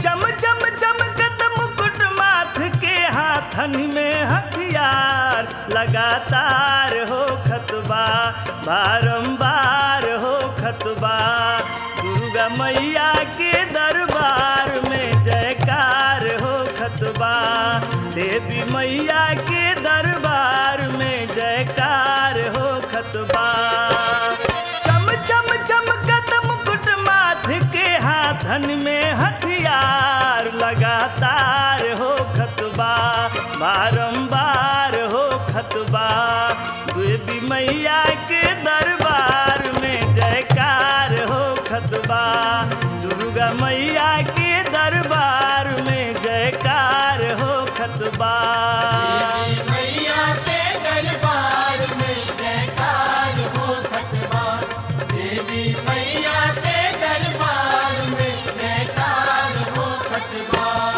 चम चम चमकत मुकुट माथ के हाथन में हथियार लगातार हो खतबा बारंबार हो खतबा दुर्गा मैया के दरबार में जयकार हो खतबा देवी मैया के दरबार में जयकार हो खतबा चम चम चमकत मुकुट माथ के हाथन में हथियार लगातार हो खतबा बारंबार हो खतबा देवी मैया के दरबार में जयकार हो खतबा दुर्गा मैया के दरबार में जयकार हो खतबा मैया के दरबार में जयकार हो खतबा देवी मैया के दरबार में जयकार हो खतबा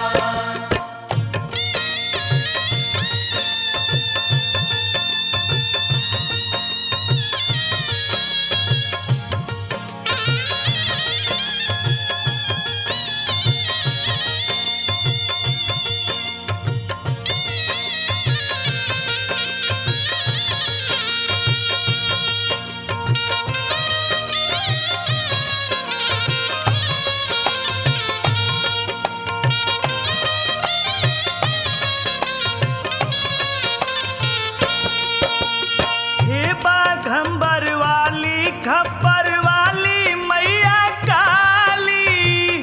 हे बाघंबर वाली खप्पर वाली मैया काली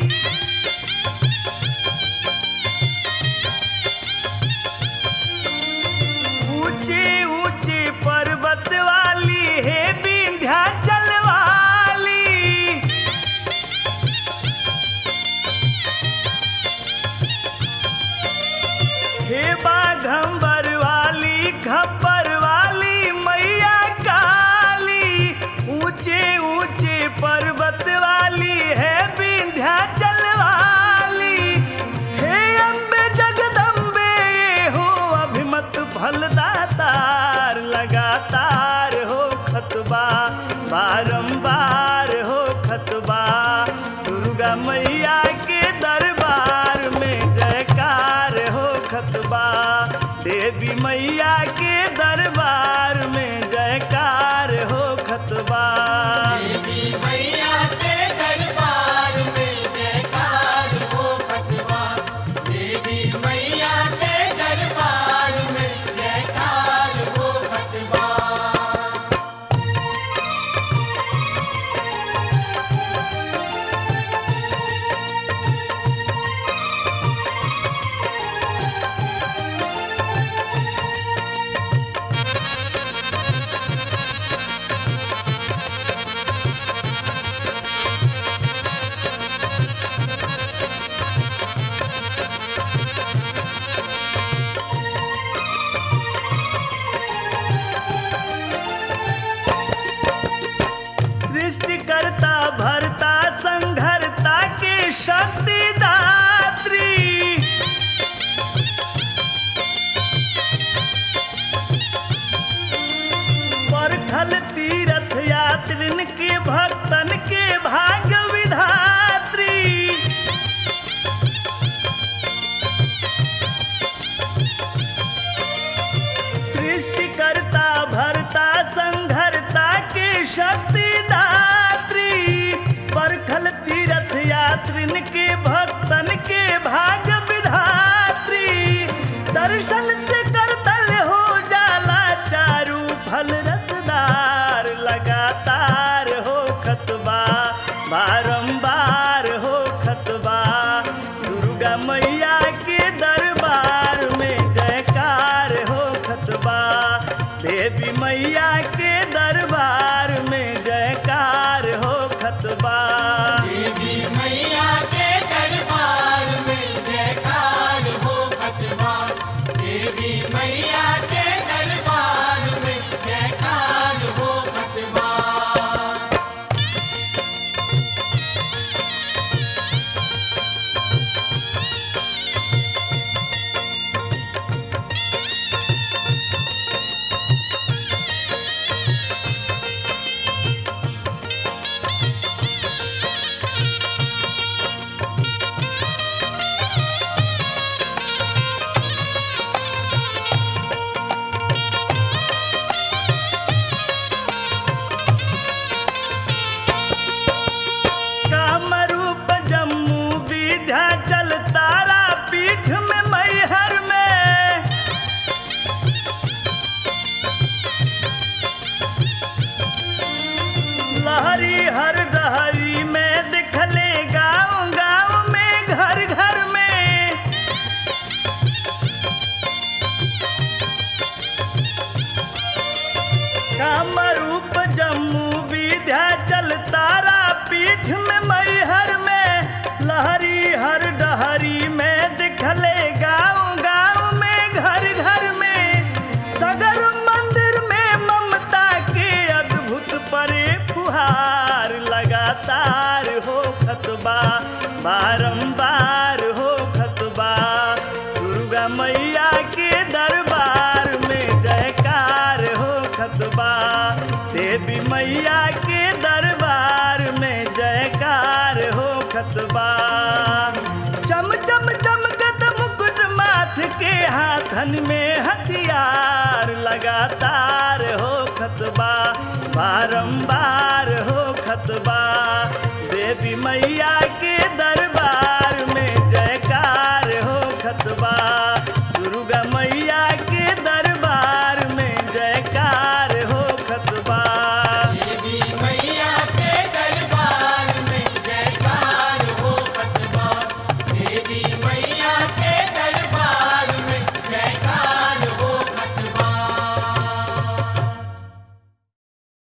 ऊंचे ऊंचे पर्वत वाली हे विंध्याचल वाली हे बाघंबर वाली खप्पर वाली मैया काली ऊंचे ऊंचे पर्वत वाली है विंध्याचल वाली हे अम्बे जगदम्बे ये हो अभिमत फलदातार लगातार हो खतबा बारंबार हो खतबा दुर्गा मैया के दरबार में जयकार हो खतबा देवी मैया के दरबार में जयकार हो खतबा देवी मैया के दरबार में जयकार हो खतबा देवी मैया के दरबार में जयकार हो खतबा सृष्टिकर्ता भरता संघरता के शक्ति दात्री परखल तीर्थ यात्रिन के भक्तन के भाग्य विधात्री सृष्टिकर्ता भरता संघरता के शक्ति दात्री परखल तीर्थ यात्रिन के भक्तन के भाग्य विधात्री दर्शन से करतल हो जाला चारू फल रसदार लगातार हो खतबा बारंबार हो खतबा दुर्गा मैया के दरबार में जयकार हो खतबा देवी मैया के दरबार में जयकार हो खतबा देवी मैया के दरबार में जयकार हो खतबा देवी मैया के दरबार में जयकार हो खतबा हाथन में हथियार लगातार हो खतबा बारंबार हो खतबा देवी मैया के दर